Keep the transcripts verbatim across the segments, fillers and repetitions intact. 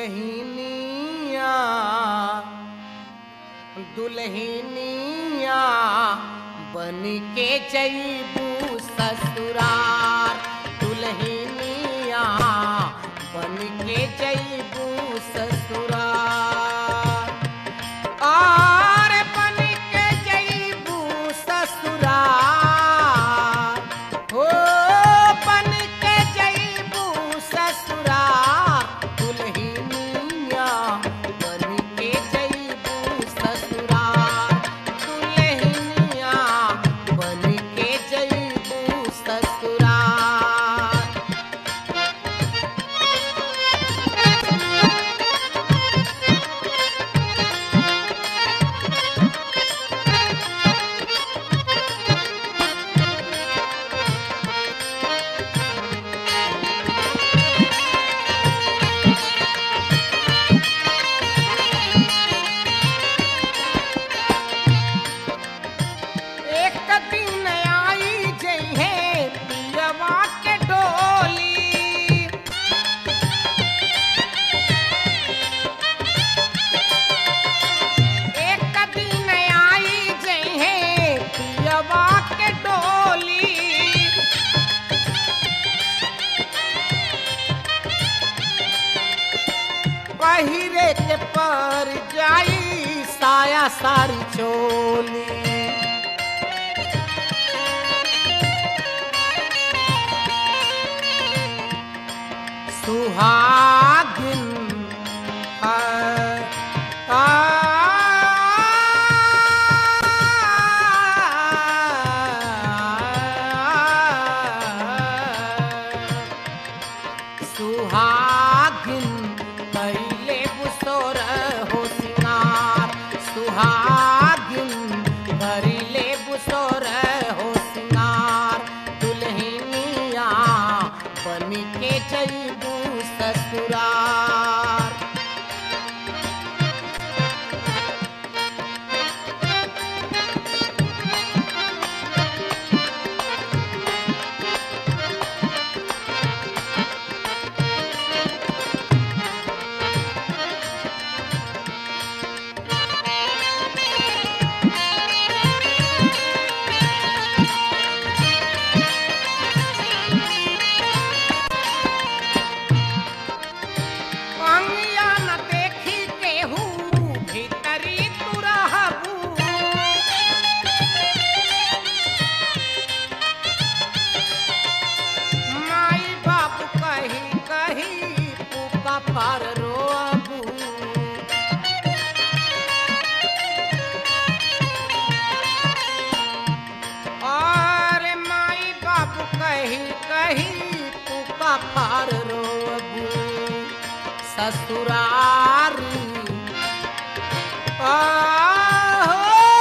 दुल्हनिया दुल्हनिया बन के जइबू ससुरार दुल्हनिया बन के जइबू ससुरार और बन के जइबू ससुरार हो बन के जइबू ससुरार दुल्हनिया बन के जइबू ससुरार दुल्हनिया बन के जइबू ससुरार। एक दिन आई जइहे पियवा के डोली एक दिन आई जइहे पियवा के डोली पहिरे के पर जाई साया सारी चोली सुहागिन आ, आ, सुहागिन कैले बुसोर हो सिंगार सुहागिन भरिले बुसोर हो सिंगार दुल्हनिया बन के जइबू ससुरार। अंगिया न देखी केहू भीतरी तू रहबू माई बाप कही कही पुका पार रोबू और माई बाप कही कही पुका पार रोबू ससुरारी आहो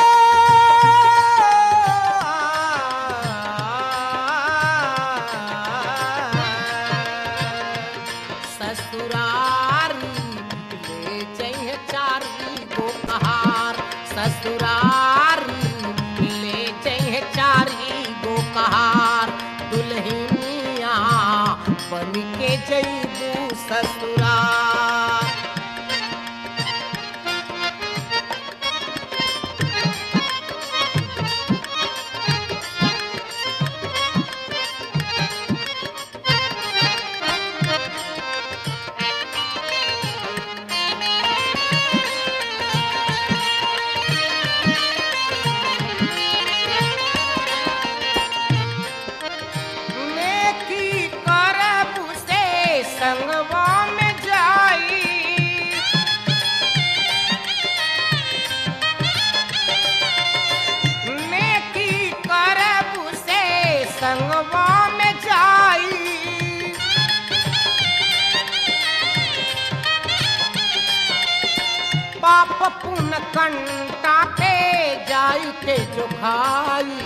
ससुरारी ले जइहे चारी गो कहार ससुरारी ले जइहे चारी गो कहार दुल्हनिया बन के जइबू ससुरार। नेकी करबू से संगवा में जाई नेकी करबू से संगवा में जाई पाप पुण्य कंटा पे जाई के जो खाई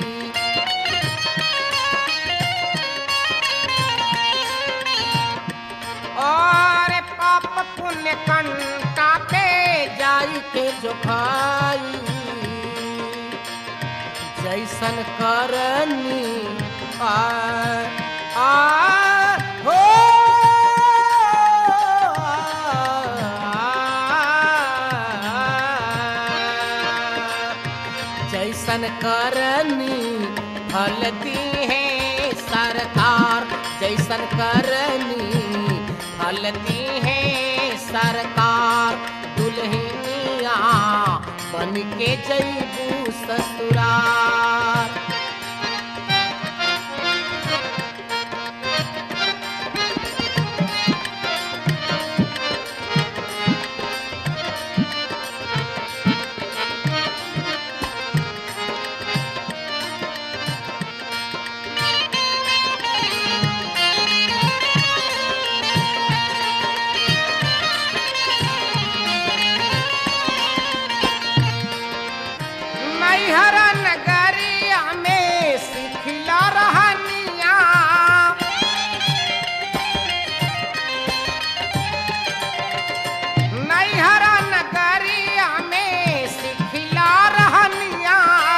और पाप पुण्य कंटा पे जाई के जो खाई जैसन करनी आ, आ हो आ, जैसन करनी फलती है सरकार, जैसन करनी फलती है सरकार। दुल्हनिया बन के जइबू ससुराल। हरा नगरिया में सिखला रहनिया, नैहरा नगरिया में सिखला रहनिया।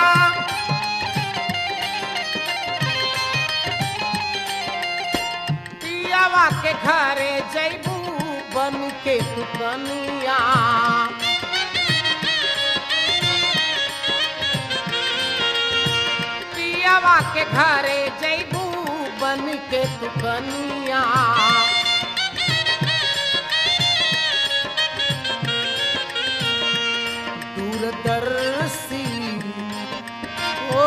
पियावा के घरे जैबू बन के तू कनिया, पियावा के घरे जैबू बन के तू कनिया। दूरदर्शी ओ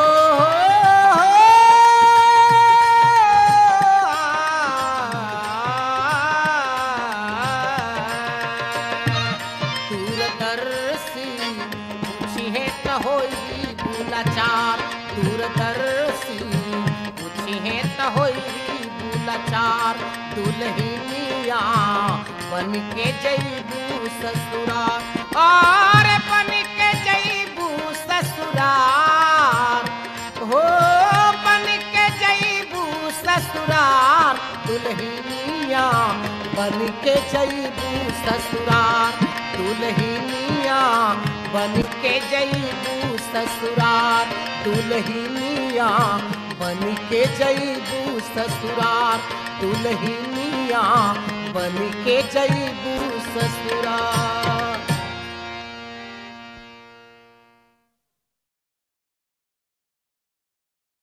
दूरदर्शी पूछिहे त होई बुलाचार, दूरदर्शी पूछिहे त होई बुलाचार। दुल्हनिया बन के जइबू ससुराल, और बन के जइबू ससुराल, हो बन के जइबू ससुराल। दुल्हनिया बन के जइबू ससुराल, दुल्हनिया बन के जइबू ससुराल। दुल्हनिया बन के जइबू ससुराल, दुल्हनिया बन के जइबू ससुराल।